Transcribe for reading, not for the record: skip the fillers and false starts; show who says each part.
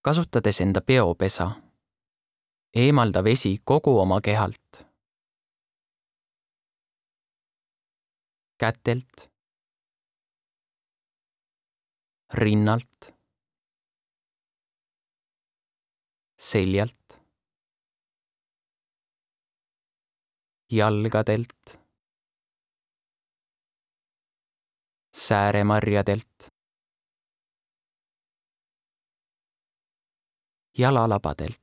Speaker 1: kasutades enda peopesa. Eemalda vesi kogu oma kehalt. Kätelt, rinnalt, seljalt, jalgadelt, sääremarjadelt, jalalabadelt.